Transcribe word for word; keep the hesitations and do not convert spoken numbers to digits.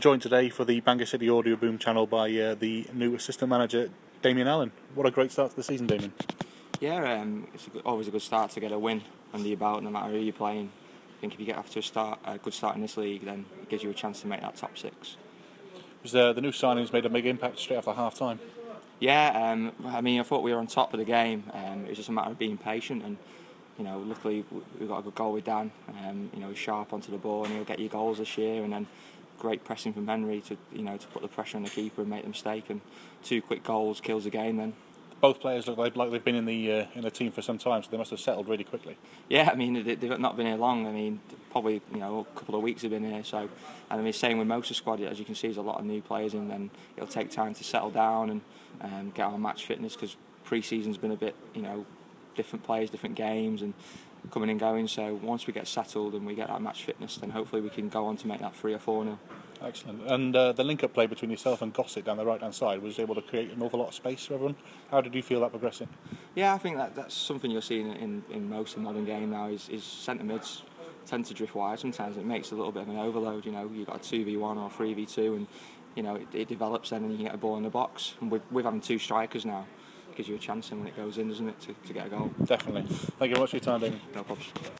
joined today for the Bangor City Audio Boom channel by uh, the new assistant manager, Damien Allen. What a great start to the season, Damien. Yeah, um, it's a good, always a good start to get a win under your belt, no matter who you're playing. I think if you get off to a start, a good start in this league, then it gives you a chance to make that top six. Was, uh, the new signings made a big impact straight after half time? Yeah, um, I mean, I thought we were on top of the game. Um, it was just a matter of being patient, and you know, luckily we got a good goal with Dan. Um, you know, he's sharp onto the ball, and he'll get you goals this year. And then great pressing from Henry to you know to put the pressure on the keeper and make the mistake. And two quick goals kills the game. Then. Both players look like, like they've been in the uh, in the team for some time, so they must have settled really quickly. Yeah, I mean they, they've not been here long. I mean probably you know a couple of weeks have been here. So, and I mean same with most of the squad. As you can see, there's a lot of new players in. Then it'll take time to settle down and um, get on match fitness because pre-season's been a bit you know different players, different games, and coming and going. So once we get settled and we get that match fitness, then hopefully we can go on to make that three or four nil. Excellent. And uh, the link-up play between yourself and Gossett down the right-hand side was able to create an awful lot of space for everyone. How did you feel that progressing? Yeah, I think that that's something you're seeing in, in most of the modern game now. Is, is centre mids tend to drift wide sometimes. It makes a little bit of an overload. You know, you've got a two v one or three v two, and you know it, it develops then, and you can get a ball in the box. And with, with having two strikers now, it gives you a chance, and when it goes in, doesn't it, to, to get a goal? Definitely. Thank you very much for your time, Damien. No problems.